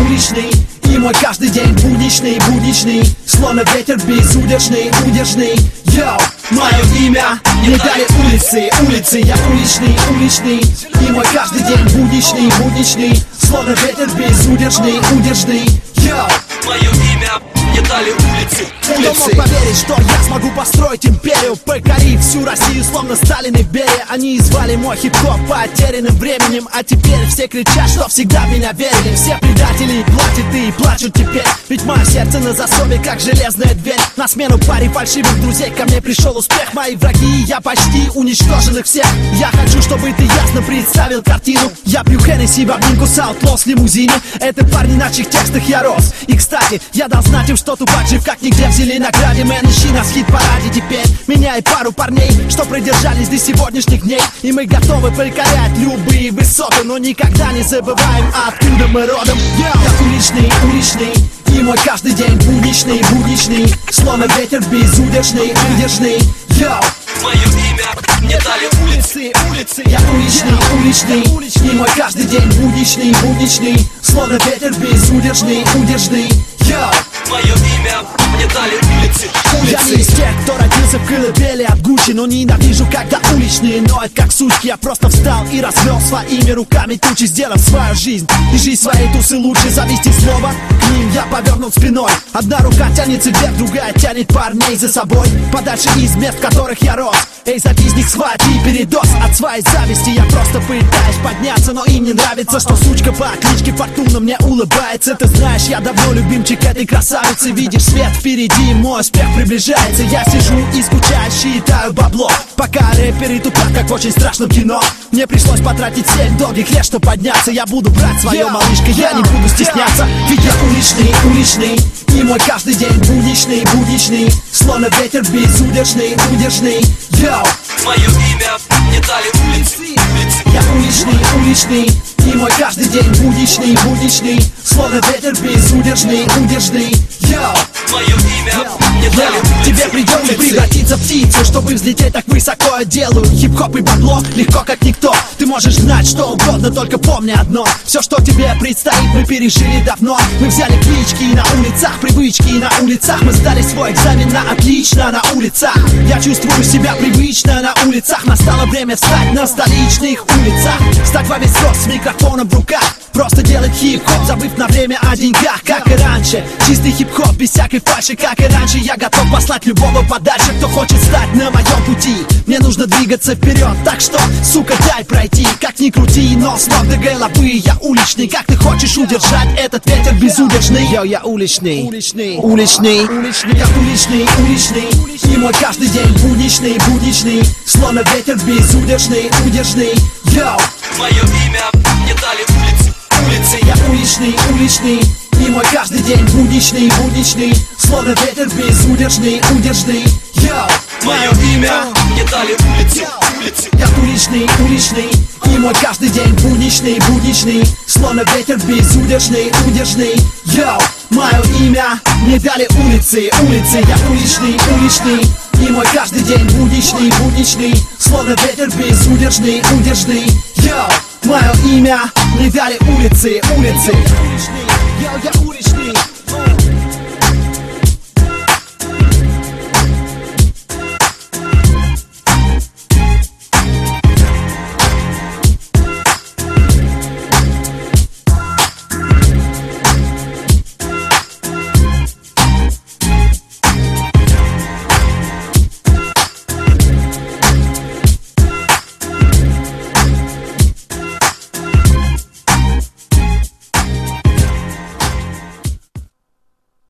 уличный, и мой каждый день будничный, будничный, словно ветер безудержный, удержный. Йоу, мое имя мне дали улицы, улицы, я уличный, уличный, и мой каждый день будничный, будничный, словно ветер безудержный, удержный. Йоу, мое имя мне дали улицы, улицы. Кто мог поверить, что я смогу построить империю, покорить всю Россию, словно Сталин и Берия. Они звали мой хип-хоп потерянным временем, а теперь все кричат, что всегда в меня верили. Все предатели платят и плачут теперь, ведь мое сердце на засове, как железная дверь. На смену паре фальшивых друзей ко мне пришел успех. Мои враги, я почти уничтожил их всех. Я хочу, чтобы ты ясно представил картину. Я пью Хеннесси в обнимку с Outlaws в лимузине. Это парни, на чьих текстах я рос. И кстати, я дал знать им, что тупак жив как нигде в Зеленограде. Мэн, ищи нас в хит-параде теперь. Меня и пару парней, что продержались до сегодняшних дней. И мы готовы покорять любые высоты, но никогда не забываем, откуда мы родом. Я уличный, уличный, и мой каждый день будничный, будничный, словно ветер безудержный, удержный. Йоу, мое имя мне дали улицы, улицы. Я уличный, уличный, и мой каждый день будничный, будничный, словно ветер безудержный, удержный. Йоу, мое имя мне дали улицы, улицы. Я не из тех, кто родился в колыбели от Гуччи, но ненавижу, когда уличные ноют как сучки. Я просто встал и развел своими руками тучи, сделав свою жизнь и жизнь своей тусы лучше. Завести слово к ним я повернут спиной. Одна рука тянется вверх, другая тянет парней за собой, подальше из мест, в которых я рос. Эй, завистник, схвати передоз от своей зависти. Я просто пытаюсь подняться, но им не нравится, что сучка по кличке Фортуна мне улыбается. Ты знаешь, я давно любимчик этой красавицы. Видишь свет впереди, мой успех приближается. Я сижу и скучаю, считаю бабло, пока рэперы тупят, как в очень страшном кино. Мне пришлось потратить 7 долгих лет, чтобы подняться. Я буду брать свое, малышка, я не буду стесняться. Ведь я уличный, уличный, и мой каждый день будничный, будничный, словно ветер безудержный, удержный. Йоу, мое имя мне дали улицы, улицы. Я уличный, уличный, и мой каждый день будничный, будничный, словно ветер безудержный, удержный. Йоу, мое имя мне дали улицы. Тебе придется превратиться в птицу, чтобы взлететь так высоко. Я делаю хип-хоп и бабло легко как никто. Ты можешь знать что угодно, только помни одно: все, что тебе предстоит, мы пережили давно. Мы взяли клички на улицах, привычки на улицах. Мы сдали свой экзамен на отлично на улицах. Я чувствую себя привычно на улицах. Настало время встать на столичных улицах, стать во весь рост с микрофоном в руках. Просто делать хип-хоп, забыв на время о деньгах, как и раньше. Чистый хип-хоп без всякой фальши, как и раньше. Я готов послать любого подальше, кто хочет стать на моем пути. Мне нужно двигаться вперед, так что, сука, дай пройти. Как ни крути, но с ног до головы я уличный. Как ты хочешь удержать этот ветер безудержный? Йо, я уличный, уличный, уличный, уличный. Я уличный, уличный, и мой каждый день будничный, будничный, словно ветер безудержный, удержный. Йо, мое имя мне дали улицы, улицы. Я уличный, уличный, и мой каждый день будничный, будничный, словно ветер безудержный, удержный. Йоу, мое имя мне дали улицы, улицы. Я уличный, уличный, и мой каждый день будничный, будничный, словно ветер безудержный, удержный. Йоу, мое имя мне дали улицы, улицы. Я уличный, уличный, и мой каждый день будничный, будничный, словно ветер безудержный, удержный. Йоу, мое имя мне дали улицы, улицы.